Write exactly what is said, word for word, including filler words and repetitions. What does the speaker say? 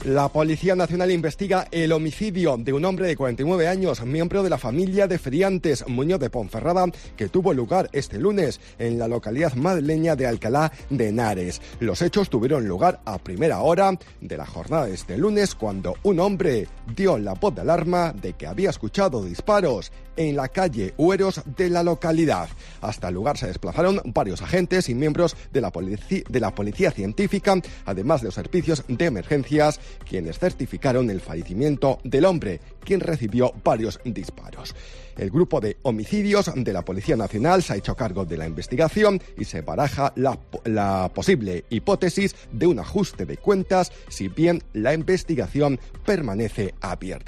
La Policía Nacional investiga el homicidio de un hombre de cuarenta y nueve años, miembro de la familia de Feriantes Muñoz de Ponferrada, que tuvo lugar este lunes en la localidad madrileña de Alcalá de Henares. Los hechos tuvieron lugar a primera hora de la jornada de este lunes, cuando un hombre dio la voz de alarma de que había escuchado disparos en la calle Hueros de la localidad. Hasta el lugar se desplazaron varios agentes y miembros de la, polici- de la Policía Científica, además de los servicios de emergencias, quienes certificaron el fallecimiento del hombre, quien recibió varios disparos. El grupo de homicidios de la Policía Nacional se ha hecho cargo de la investigación y se baraja la, la posible hipótesis de un ajuste de cuentas, si bien la investigación permanece abierta.